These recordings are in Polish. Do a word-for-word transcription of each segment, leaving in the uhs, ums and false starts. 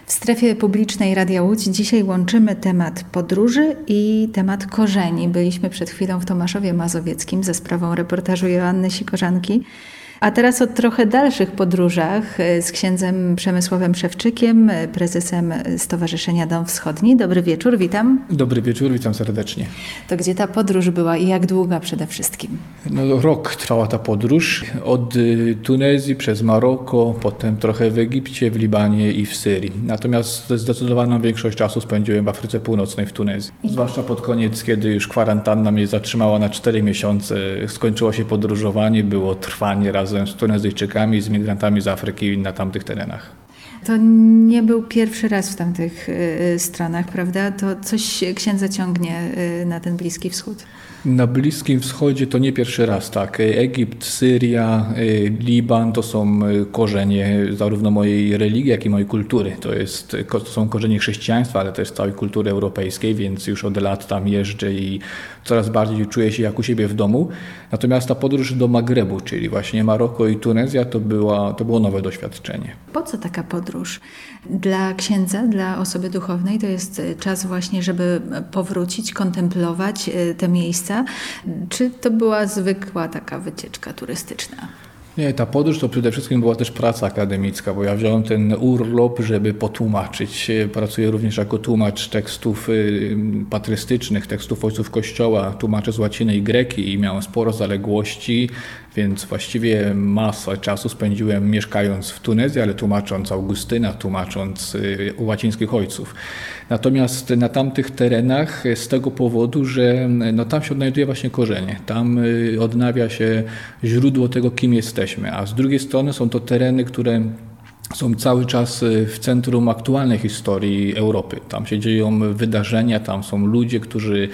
W strefie publicznej Radia Łódź dzisiaj łączymy temat podróży i temat korzeni. Byliśmy przed chwilą w Tomaszowie Mazowieckim za sprawą reportażu Joanny Sikorzanki. A teraz o trochę dalszych podróżach z księdzem Przemysławem Szewczykiem, prezesem Stowarzyszenia Dom Wschodni. Dobry wieczór, witam. Dobry wieczór, witam serdecznie. To gdzie ta podróż była i jak długa przede wszystkim? No, rok trwała ta podróż. Od Tunezji przez Maroko, potem trochę w Egipcie, w Libanie i w Syrii. Natomiast zdecydowaną większość czasu spędziłem w Afryce Północnej, w Tunezji. Zwłaszcza pod koniec, kiedy już kwarantanna mnie zatrzymała na cztery miesiące. Skończyło się podróżowanie, było trwanie razem z Tunezyjczykami, z migrantami z Afryki na tamtych terenach. To nie był pierwszy raz w tamtych y, stronach, prawda? To coś księdza ciągnie y, na ten Bliski Wschód. Na Bliskim Wschodzie to nie pierwszy raz, tak. Egipt, Syria, Liban to są korzenie zarówno mojej religii, jak i mojej kultury. To, jest, to są korzenie chrześcijaństwa, ale też całej kultury europejskiej, więc już od lat tam jeżdżę i coraz bardziej czuję się jak u siebie w domu. Natomiast ta podróż do Magrebu, czyli właśnie Maroko i Tunezja, to, była, to było nowe doświadczenie. Po co taka podróż? Dla księdza, dla osoby duchownej to jest czas właśnie, żeby powrócić, kontemplować te miejsca. Czy to była zwykła taka wycieczka turystyczna? Nie, ta podróż to przede wszystkim była też praca akademicka, bo ja wziąłem ten urlop, żeby potłumaczyć. Pracuję również jako tłumacz tekstów patrystycznych, tekstów ojców Kościoła, tłumaczę z łaciny i greki i miałem sporo zaległości, więc właściwie masę czasu spędziłem mieszkając w Tunezji, ale tłumacząc Augustyna, tłumacząc łacińskich ojców. Natomiast na tamtych terenach z tego powodu, że no, tam się odnajduje właśnie korzenie, tam odnawia się źródło tego, kim jesteśmy, a z drugiej strony są to tereny, które są cały czas w centrum aktualnej historii Europy. Tam się dzieją wydarzenia, tam są ludzie, którzy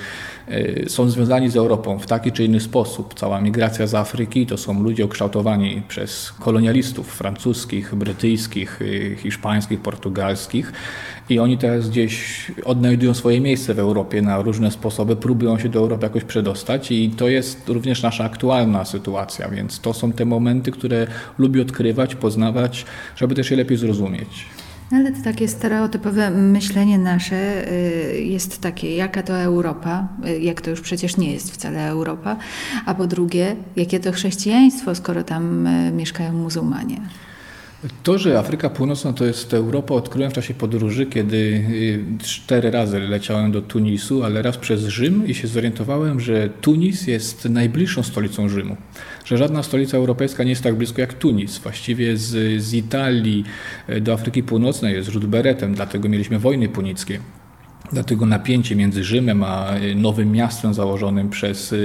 są związani z Europą w taki czy inny sposób. Cała migracja z Afryki to są ludzie ukształtowani przez kolonialistów francuskich, brytyjskich, hiszpańskich, portugalskich i oni teraz gdzieś odnajdują swoje miejsce w Europie na różne sposoby, próbują się do Europy jakoś przedostać i to jest również nasza aktualna sytuacja, więc to są te momenty, które lubię odkrywać, poznawać, żeby też je lepiej zrozumieć. Ale to takie stereotypowe myślenie nasze jest takie, jaka to Europa, jak to już przecież nie jest wcale Europa, a po drugie, jakie to chrześcijaństwo, skoro tam mieszkają muzułmanie. To, że Afryka Północna to jest Europa, odkryłem w czasie podróży, kiedy cztery razy leciałem do Tunisu, ale raz przez Rzym i się zorientowałem, że Tunis jest najbliższą stolicą Rzymu. Że żadna stolica europejska nie jest tak blisko jak Tunis. Właściwie z, z Italii do Afryki Północnej jest rzut beretem, dlatego mieliśmy wojny punickie. Dlatego napięcie między Rzymem a nowym miastem założonym przez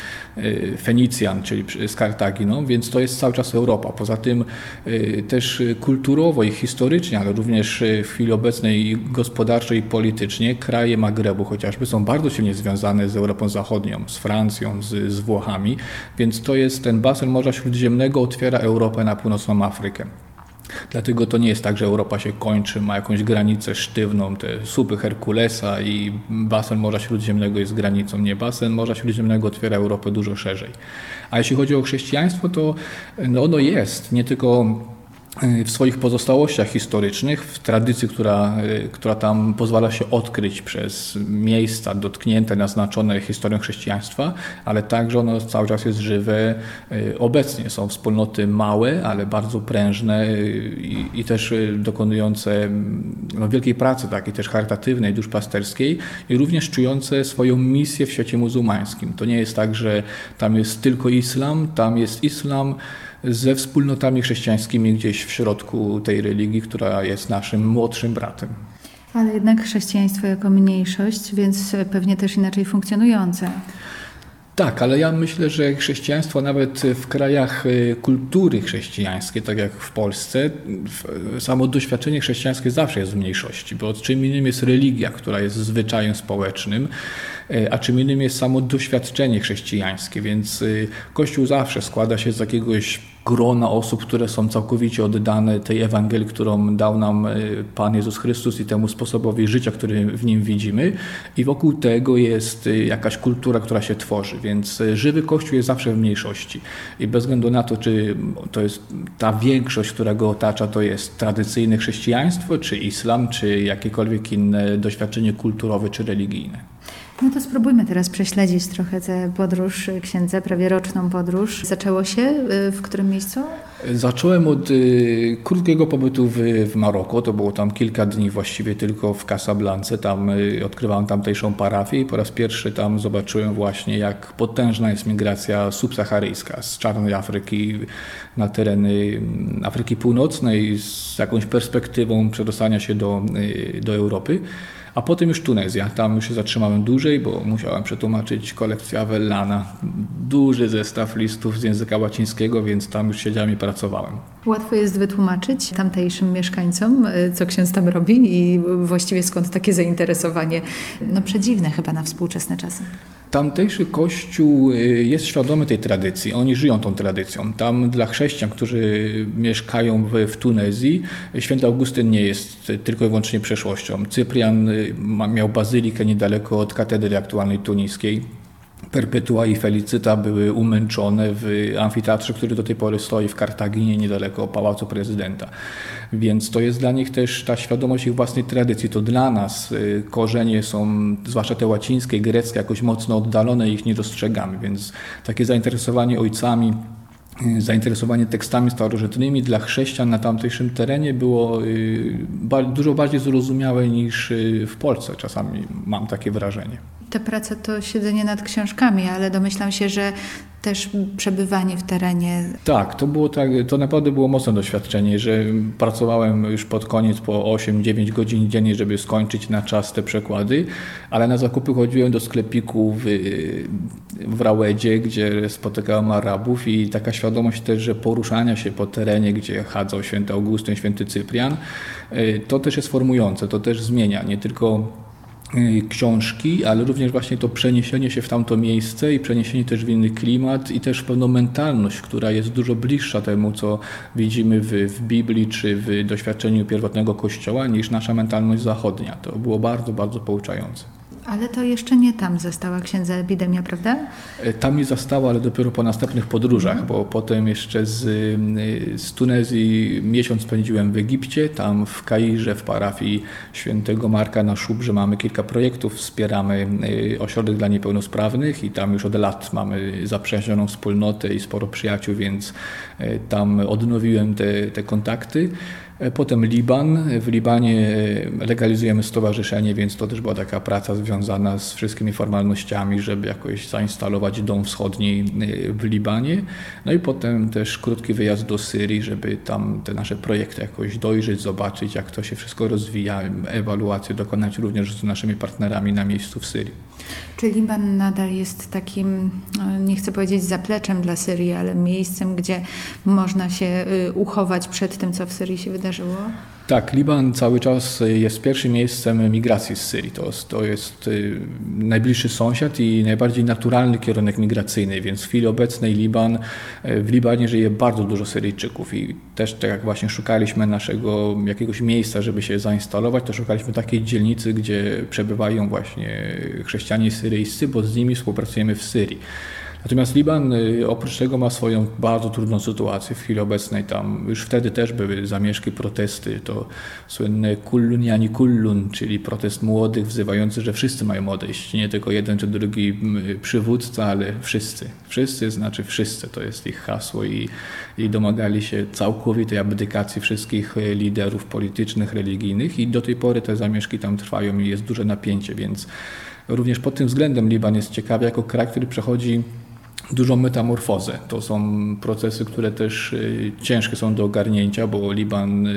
Fenicjan, czyli z Kartaginą, więc to jest cały czas Europa. Poza tym też kulturowo i historycznie, ale również w chwili obecnej gospodarczo i politycznie kraje Magrebu chociażby są bardzo silnie związane z Europą Zachodnią, z Francją, z, z Włochami, więc to jest ten basen Morza Śródziemnego otwiera Europę na północną Afrykę. Dlatego to nie jest tak, że Europa się kończy, ma jakąś granicę sztywną, te słupy Herkulesa i basen Morza Śródziemnego jest granicą. Nie, basen Morza Śródziemnego otwiera Europę dużo szerzej. A jeśli chodzi o chrześcijaństwo, to no ono jest nie tylko w swoich pozostałościach historycznych, w tradycji, która, która tam pozwala się odkryć przez miejsca dotknięte, naznaczone historią chrześcijaństwa, ale także ono cały czas jest żywe obecnie. Są wspólnoty małe, ale bardzo prężne i, i też dokonujące no, wielkiej pracy, takiej też charytatywnej, duszpasterskiej i również czujące swoją misję w świecie muzułmańskim. To nie jest tak, że tam jest tylko islam, tam jest islam ze wspólnotami chrześcijańskimi gdzieś w środku tej religii, która jest naszym młodszym bratem. Ale jednak chrześcijaństwo jako mniejszość, więc pewnie też inaczej funkcjonujące. Tak, ale ja myślę, że chrześcijaństwo nawet w krajach kultury chrześcijańskiej, tak jak w Polsce, samo doświadczenie chrześcijańskie zawsze jest w mniejszości, bo czym innym jest religia, która jest zwyczajem społecznym. a czym innym jest samo doświadczenie chrześcijańskie, więc Kościół zawsze składa się z jakiegoś grona osób, które są całkowicie oddane tej Ewangelii, którą dał nam Pan Jezus Chrystus i temu sposobowi życia, który w nim widzimy, i wokół tego jest jakaś kultura, która się tworzy, więc żywy Kościół jest zawsze w mniejszości i bez względu na to, czy to jest ta większość, która go otacza, to jest tradycyjne chrześcijaństwo, czy islam, czy jakiekolwiek inne doświadczenie kulturowe czy religijne. No to spróbujmy teraz prześledzić trochę tę podróż księdza, prawie roczną podróż. Zaczęło się w którym miejscu? Zacząłem od y, krótkiego pobytu w, w Maroku. To było tam kilka dni właściwie tylko w Casablance. Tam y, odkrywałem tamtejszą parafię i po raz pierwszy tam zobaczyłem właśnie, jak potężna jest migracja subsaharyjska z czarnej Afryki na tereny Afryki Północnej z jakąś perspektywą przedostania się do, y, do Europy. A potem już Tunezja. Tam już się zatrzymałem dłużej, bo musiałem przetłumaczyć kolekcję Avellana. Duży zestaw listów z języka łacińskiego, więc tam już siedziałem i pracowałem. Łatwo jest wytłumaczyć tamtejszym mieszkańcom, co ksiądz tam robi i właściwie skąd takie zainteresowanie, no przedziwne chyba na współczesne czasy. Tamtejszy kościół jest świadomy tej tradycji, oni żyją tą tradycją. Tam dla chrześcijan, którzy mieszkają w, w Tunezji, święty Augustyn nie jest tylko i wyłącznie przeszłością. Cyprian miał bazylikę niedaleko od katedry aktualnej tuniskiej. Perpetua i Felicyta były umęczone w amfiteatrze, który do tej pory stoi w Kartaginie, niedaleko Pałacu Prezydenta. Więc to jest dla nich też ta świadomość ich własnej tradycji. To dla nas korzenie są, zwłaszcza te łacińskie, greckie, jakoś mocno oddalone i ich nie dostrzegamy. Więc takie zainteresowanie ojcami, zainteresowanie tekstami starożytnymi dla chrześcijan na tamtejszym terenie było dużo bardziej zrozumiałe niż w Polsce. Czasami mam takie wrażenie. Ta praca to siedzenie nad książkami, ale domyślam się, że też przebywanie w terenie. Tak, to było tak, to naprawdę było mocne doświadczenie, że pracowałem już pod koniec po osiem dziewięć godzin dziennie, żeby skończyć na czas te przekłady, ale na zakupy chodziłem do sklepiku w, w Rawedzie, gdzie spotykałem Arabów i taka świadomość też, że poruszania się po terenie, gdzie chadzał święty Augustyn, święty Cyprian, to też jest formujące, to też zmienia, nie tylko książki, ale również właśnie to przeniesienie się w tamto miejsce i przeniesienie też w inny klimat i też w pewną mentalność, która jest dużo bliższa temu, co widzimy w, w Biblii czy w doświadczeniu pierwotnego Kościoła, niż nasza mentalność zachodnia. To było bardzo, bardzo pouczające. Ale to jeszcze nie tam zastała księdza epidemia, prawda? Tam nie zastała, ale dopiero po następnych podróżach, mm. bo potem jeszcze z, z Tunezji miesiąc spędziłem w Egipcie, tam w Kairze, w parafii świętego Marka na Szubrze mamy kilka projektów, wspieramy ośrodek dla niepełnosprawnych i tam już od lat mamy zaprzyjaźnioną wspólnotę i sporo przyjaciół, więc tam odnowiłem te, te kontakty. Potem Liban. W Libanie legalizujemy stowarzyszenie, więc to też była taka praca związana z wszystkimi formalnościami, żeby jakoś zainstalować Dom Wschodni w Libanie. No i potem też krótki wyjazd do Syrii, żeby tam te nasze projekty jakoś dojrzeć, zobaczyć, jak to się wszystko rozwija, ewaluację dokonać również z naszymi partnerami na miejscu w Syrii. Czy Liban nadal jest takim, nie chcę powiedzieć zapleczem dla Syrii, ale miejscem, gdzie można się uchować przed tym, co w Syrii się wydarzyło? Tak, Liban cały czas jest pierwszym miejscem migracji z Syrii. To, to jest najbliższy sąsiad i najbardziej naturalny kierunek migracyjny, więc w chwili obecnej Liban, w Libanie żyje bardzo dużo Syryjczyków i też tak jak właśnie szukaliśmy naszego jakiegoś miejsca, żeby się zainstalować, to szukaliśmy takiej dzielnicy, gdzie przebywają właśnie chrześcijanie syryjscy, bo z nimi współpracujemy w Syrii. Natomiast Liban oprócz tego ma swoją bardzo trudną sytuację w chwili obecnej. Tam już wtedy też były zamieszki, protesty. To słynne kullun yani kullun, czyli protest młodych wzywający, że wszyscy mają odejść. Nie tylko jeden czy drugi przywódca, ale wszyscy. Wszyscy znaczy wszyscy. To jest ich hasło i, i domagali się całkowitej abdykacji wszystkich liderów politycznych, religijnych i do tej pory te zamieszki tam trwają i jest duże napięcie, więc również pod tym względem Liban jest ciekawy jako kraj, który przechodzi dużą metamorfozę. To są procesy, które też ciężkie są do ogarnięcia, bo Liban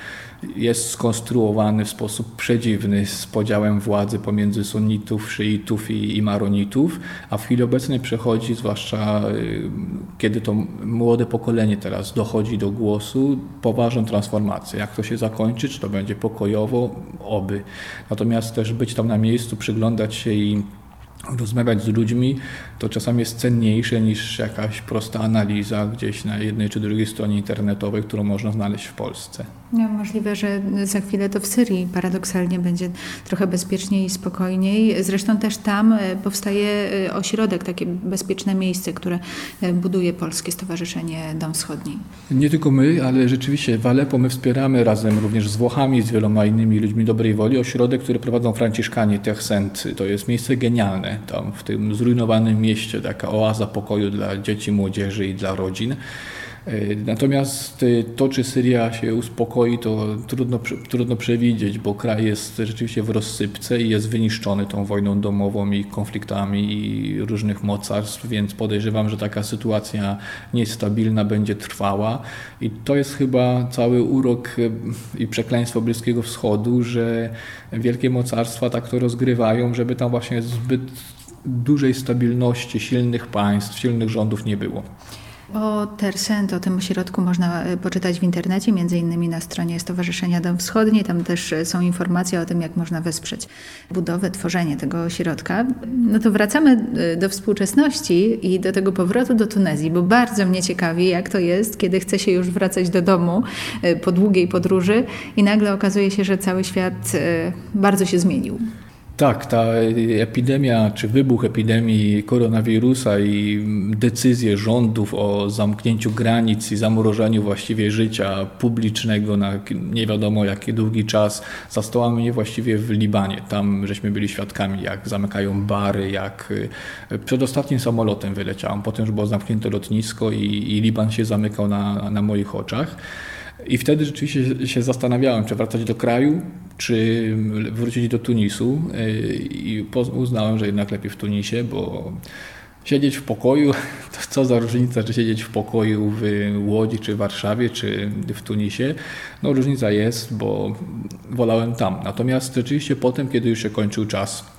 jest skonstruowany w sposób przedziwny z podziałem władzy pomiędzy sunnitów, szyitów i, i maronitów, a w chwili obecnej przechodzi, zwłaszcza kiedy to młode pokolenie teraz dochodzi do głosu, poważną transformację. Jak to się zakończy, czy to będzie pokojowo, oby. Natomiast też być tam na miejscu, przyglądać się i rozmawiać z ludźmi, to czasami jest cenniejsze niż jakaś prosta analiza gdzieś na jednej czy drugiej stronie internetowej, którą można znaleźć w Polsce. No, możliwe, że za chwilę to w Syrii paradoksalnie będzie trochę bezpieczniej i spokojniej. Zresztą też tam powstaje ośrodek, takie bezpieczne miejsce, które buduje Polskie Stowarzyszenie Dom Wschodni. Nie tylko my, ale rzeczywiście w Aleppo my wspieramy razem również z Włochami, z wieloma innymi ludźmi dobrej woli ośrodek, który prowadzą Franciszkanie Tercent. To jest miejsce genialne. Tam w tym zrujnowanym mieście taka oaza pokoju dla dzieci, młodzieży i dla rodzin. Natomiast to, czy Syria się uspokoi, to trudno, trudno przewidzieć, bo kraj jest rzeczywiście w rozsypce i jest wyniszczony tą wojną domową i konfliktami i różnych mocarstw, więc podejrzewam, że taka sytuacja niestabilna będzie trwała i to jest chyba cały urok i przekleństwo Bliskiego Wschodu, że wielkie mocarstwa tak to rozgrywają, żeby tam właśnie zbyt dużej stabilności, silnych państw, silnych rządów nie było. O Tercent, o tym ośrodku można poczytać w internecie, między innymi na stronie Stowarzyszenia Dom Wschodni. Tam też są informacje o tym, jak można wesprzeć budowę, tworzenie tego ośrodka. No to wracamy do współczesności i do tego powrotu do Tunezji, bo bardzo mnie ciekawi, jak to jest, kiedy chce się już wracać do domu po długiej podróży i nagle okazuje się, że cały świat bardzo się zmienił. Tak, ta epidemia, czy wybuch epidemii koronawirusa i decyzje rządów o zamknięciu granic i zamrożeniu właściwie życia publicznego na nie wiadomo jaki długi czas zastała mnie właściwie w Libanie. Tam żeśmy byli świadkami, jak zamykają bary, jak przedostatnim samolotem wyleciałem. Potem już było zamknięte lotnisko i, i Liban się zamykał na, na moich oczach. I wtedy rzeczywiście się zastanawiałem, czy wracać do kraju, czy wrócić do Tunisu i uznałem, że jednak lepiej w Tunisie, bo siedzieć w pokoju, to co za różnica, czy siedzieć w pokoju w Łodzi, czy w Warszawie, czy w Tunisie. No różnica jest, bo wolałem tam. Natomiast rzeczywiście potem, kiedy już się kończył czas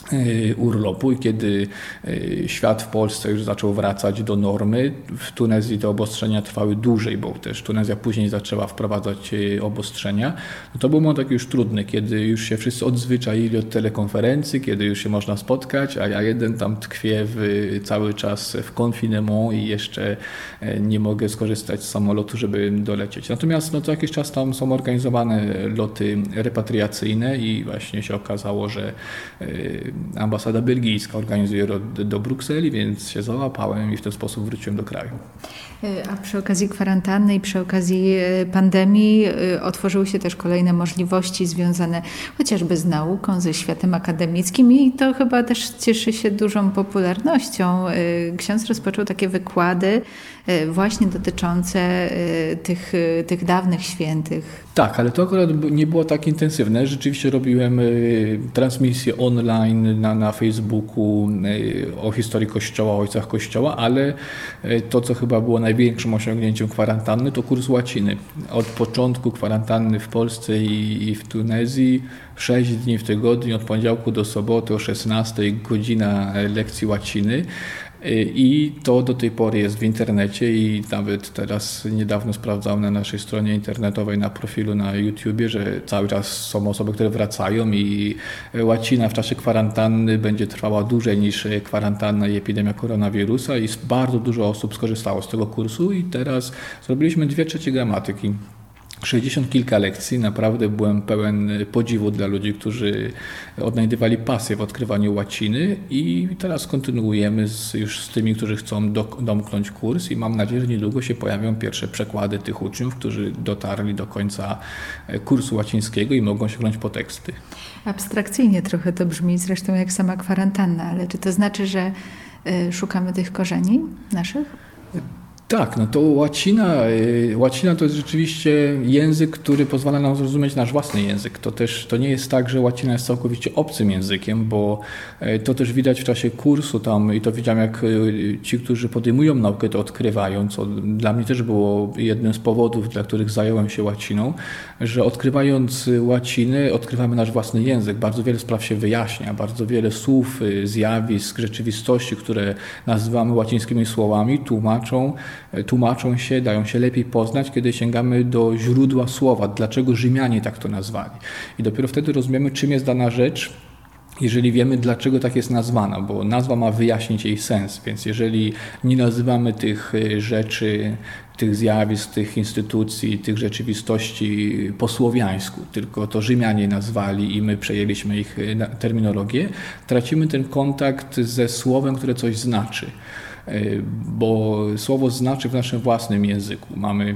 urlopu i kiedy świat w Polsce już zaczął wracać do normy, w Tunezji te obostrzenia trwały dłużej, bo też Tunezja później zaczęła wprowadzać obostrzenia, no to był moment taki już trudny, kiedy już się wszyscy odzwyczaili od telekonferencji, kiedy już się można spotkać, a ja jeden tam tkwię w, cały czas w confinement i jeszcze nie mogę skorzystać z samolotu, żeby dolecieć. Natomiast no, co jakiś czas tam są organizowane loty repatriacyjne i właśnie się okazało, że ambasada belgijska organizuje lot do Brukseli, więc się załapałem i w ten sposób wróciłem do kraju. A przy okazji kwarantanny i przy okazji pandemii otworzyły się też kolejne możliwości związane chociażby z nauką, ze światem akademickim i to chyba też cieszy się dużą popularnością. Ksiądz rozpoczął takie wykłady właśnie dotyczące tych, tych dawnych świętych. Tak, ale to akurat nie było tak intensywne. Rzeczywiście robiłem transmisje online na, na Facebooku o historii Kościoła, o ojcach Kościoła, ale to, co chyba było największym osiągnięciem kwarantanny, to kurs łaciny. Od początku kwarantanny w Polsce i, i w Tunezji sześć dni w tygodniu, od poniedziałku do soboty o szesnastej godzina lekcji łaciny. I to do tej pory jest w internecie i nawet teraz niedawno sprawdzałem na naszej stronie internetowej, na profilu na YouTubie, że cały czas są osoby, które wracają i łacina w czasie kwarantanny będzie trwała dłużej niż kwarantanna i epidemia koronawirusa i bardzo dużo osób skorzystało z tego kursu i teraz zrobiliśmy dwie trzecie gramatyki. sześćdziesiąt kilka lekcji, naprawdę byłem pełen podziwu dla ludzi, którzy odnajdywali pasję w odkrywaniu łaciny i teraz kontynuujemy z, już z tymi, którzy chcą do, domknąć kurs i mam nadzieję, że niedługo się pojawią pierwsze przekłady tych uczniów, którzy dotarli do końca kursu łacińskiego i mogą sięgnąć po teksty. Abstrakcyjnie trochę to brzmi, zresztą jak sama kwarantanna, ale czy to znaczy, że y, szukamy tych korzeni naszych? Tak, no to łacina, łacina to jest rzeczywiście język, który pozwala nam zrozumieć nasz własny język. To też to nie jest tak, że łacina jest całkowicie obcym językiem, bo to też widać w czasie kursu tam i to widziałem, jak ci, którzy podejmują naukę, to odkrywają, co dla mnie też było jednym z powodów, dla których zająłem się łaciną, że odkrywając łacinę, odkrywamy nasz własny język. Bardzo wiele spraw się wyjaśnia, bardzo wiele słów, zjawisk, rzeczywistości, które nazywamy łacińskimi słowami, tłumaczą, tłumaczą się, dają się lepiej poznać, kiedy sięgamy do źródła słowa, dlaczego Rzymianie tak to nazwali. I dopiero wtedy rozumiemy, czym jest dana rzecz jeżeli wiemy, dlaczego tak jest nazwana, bo nazwa ma wyjaśnić jej sens, więc jeżeli nie nazywamy tych rzeczy, tych zjawisk, tych instytucji, tych rzeczywistości po słowiańsku, tylko to Rzymianie nazwali i my przejęliśmy ich terminologię, tracimy ten kontakt ze słowem, które coś znaczy, bo słowo znaczy w naszym własnym języku. Mamy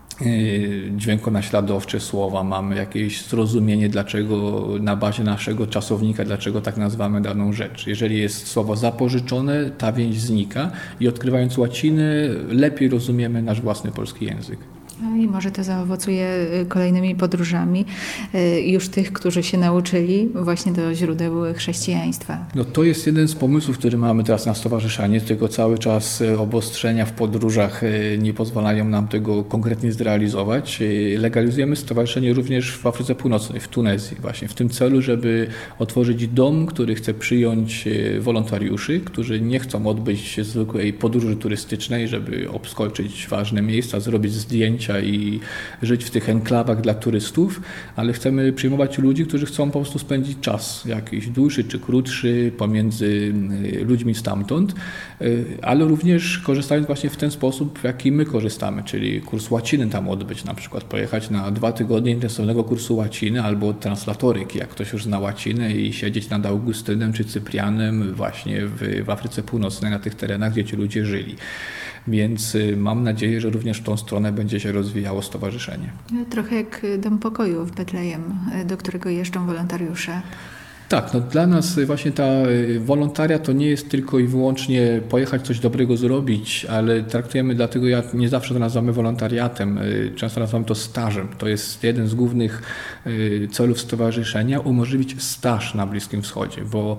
dźwiękonaśladowcze słowa, mamy jakieś zrozumienie, dlaczego na bazie naszego czasownika, dlaczego tak nazywamy daną rzecz. Jeżeli jest słowo zapożyczone, ta więź znika i odkrywając łacinę, lepiej rozumiemy nasz własny polski język. No i może to zaowocuje kolejnymi podróżami już tych, którzy się nauczyli właśnie do źródeł chrześcijaństwa. No to jest jeden z pomysłów, który mamy teraz na stowarzyszenie, tylko cały czas obostrzenia w podróżach nie pozwalają nam tego konkretnie zrealizować. Legalizujemy stowarzyszenie również w Afryce Północnej, w Tunezji właśnie w tym celu, żeby otworzyć dom, który chce przyjąć wolontariuszy, którzy nie chcą odbyć zwykłej podróży turystycznej, żeby obskoczyć ważne miejsca, zrobić zdjęcia i żyć w tych enklawach dla turystów, ale chcemy przyjmować ludzi, którzy chcą po prostu spędzić czas jakiś dłuższy czy krótszy pomiędzy ludźmi stamtąd, ale również korzystając właśnie w ten sposób, w jaki my korzystamy, czyli kurs łaciny tam odbyć, na przykład pojechać na dwa tygodnie intensywnego kursu łaciny albo translatoryki, jak ktoś już zna łacinę i siedzieć nad Augustynem czy Cyprianem właśnie w, w Afryce Północnej, na tych terenach, gdzie ci ludzie żyli. Więc mam nadzieję, że również w tą stronę będzie się rozwijało stowarzyszenie. Trochę jak Dom Pokoju w Betlejem, do którego jeżdżą wolontariusze. Tak, no dla nas właśnie ta wolontaria to nie jest tylko i wyłącznie pojechać coś dobrego zrobić, ale traktujemy, dlatego ja nie zawsze to nazywamy wolontariatem, często nazywam to stażem. To jest jeden z głównych celów stowarzyszenia, umożliwić staż na Bliskim Wschodzie, bo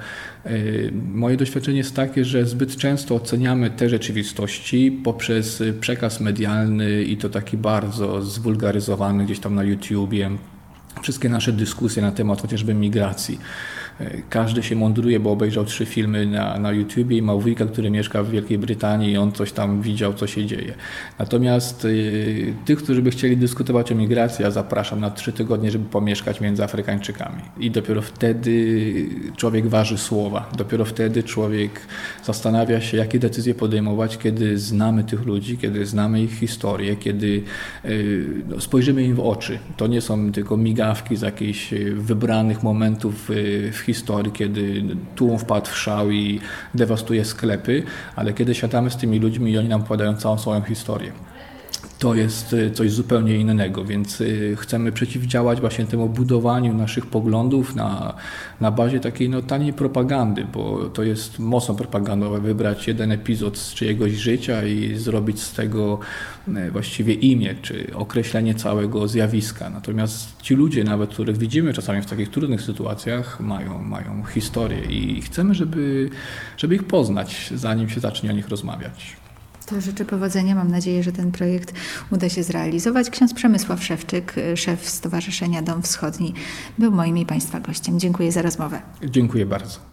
moje doświadczenie jest takie, że zbyt często oceniamy te rzeczywistości poprzez przekaz medialny i to taki bardzo zwulgaryzowany gdzieś tam na YouTubie. Wszystkie nasze dyskusje na temat chociażby migracji. Każdy się mądruje, bo obejrzał trzy filmy na, na YouTubie i ma wujka, który mieszka w Wielkiej Brytanii i on coś tam widział, co się dzieje. Natomiast y, tych, którzy by chcieli dyskutować o migracji, ja zapraszam na trzy tygodnie, żeby pomieszkać między Afrykańczykami. I dopiero wtedy człowiek waży słowa. Dopiero wtedy człowiek zastanawia się, jakie decyzje podejmować, kiedy znamy tych ludzi, kiedy znamy ich historię, kiedy y, no, spojrzymy im w oczy. To nie są tylko migawki z jakichś wybranych momentów y, w historii, kiedy tłum wpadł w szał i dewastuje sklepy, ale kiedy siadamy z tymi ludźmi i oni nam opowiadają całą swoją historię. To jest coś zupełnie innego, więc chcemy przeciwdziałać właśnie temu budowaniu naszych poglądów na, na bazie takiej no, taniej propagandy, bo to jest mocno propagandowe wybrać jeden epizod z czyjegoś życia i zrobić z tego właściwie imię, czy określenie całego zjawiska. Natomiast ci ludzie, nawet których widzimy czasami w takich trudnych sytuacjach, mają, mają historię i chcemy, żeby, żeby ich poznać, zanim się zacznie o nich rozmawiać. To życzę powodzenia. Mam nadzieję, że ten projekt uda się zrealizować. Ksiądz Przemysław Szewczyk, szef Stowarzyszenia Dom Wschodni, był moim i Państwa gościem. Dziękuję za rozmowę. Dziękuję bardzo.